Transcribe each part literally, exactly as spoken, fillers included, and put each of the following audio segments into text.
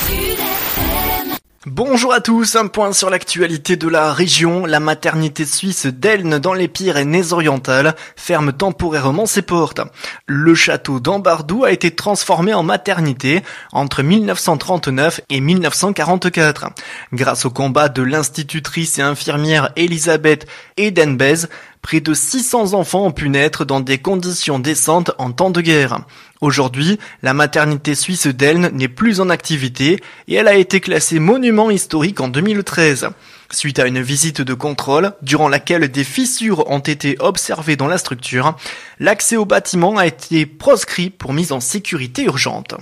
Bonjour à tous, un point sur l'actualité de la région. La maternité suisse d'Elne dans les Pyrénées-Orientales ferme temporairement ses portes. Le château d'Ambardou a été transformé en maternité entre mille neuf cent trente-neuf et mille neuf cent quarante-quatre. Grâce au combat de l'institutrice et infirmière Elisabeth Edenbez, près de six cents enfants ont pu naître dans des conditions décentes en temps de guerre. Aujourd'hui, la maternité suisse d'Elne n'est plus en activité et elle a été classée monument historique en deux mille treize. Suite à une visite de contrôle, durant laquelle des fissures ont été observées dans la structure, l'accès au bâtiment a été proscrit pour mise en sécurité urgente.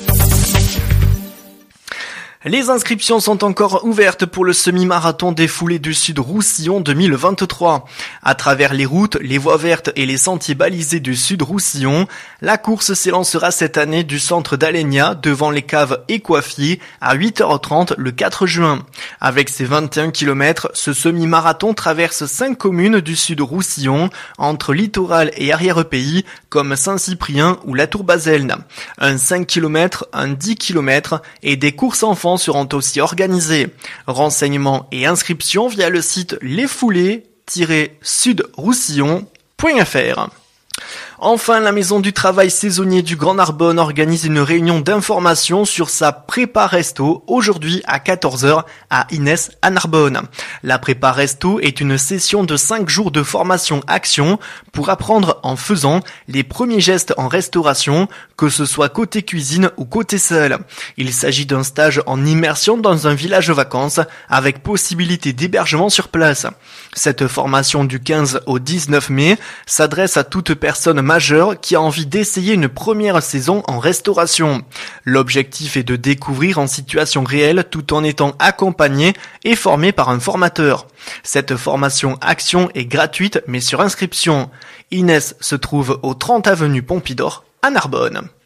Les inscriptions sont encore ouvertes pour le semi-marathon des Foulées du Sud Roussillon deux mille vingt-trois. À travers les routes, les voies vertes et les sentiers balisés du Sud Roussillon, la course s'élancera cette année du centre d'Alenia devant les caves Écoiffier à huit heures trente le quatre juin. Avec ses vingt et un kilomètres, ce semi-marathon traverse cinq communes du Sud Roussillon entre littoral et arrière-pays comme Saint-Cyprien ou la Tour-Baselne. Un cinq kilomètres, un dix kilomètres et des courses enfants seront aussi organisés. Renseignements et inscriptions via le site les foulées tiret sud roussillon point f r. Enfin, la Maison du Travail saisonnier du Grand Narbonne organise une réunion d'information sur sa prépa resto aujourd'hui à quatorze heures à Inès à Narbonne. La prépa resto est une session de cinq jours de formation action pour apprendre en faisant les premiers gestes en restauration, que ce soit côté cuisine ou côté salle. Il s'agit d'un stage en immersion dans un village vacances avec possibilité d'hébergement sur place. Cette formation du quinze au dix-neuf mai s'adresse à toute personne majeure qui a envie d'essayer une première saison en restauration. L'objectif est de découvrir en situation réelle tout en étant accompagné et formé par un formateur. Cette formation action est gratuite mais sur inscription. Inès se trouve au trente avenue Pompidor à Narbonne.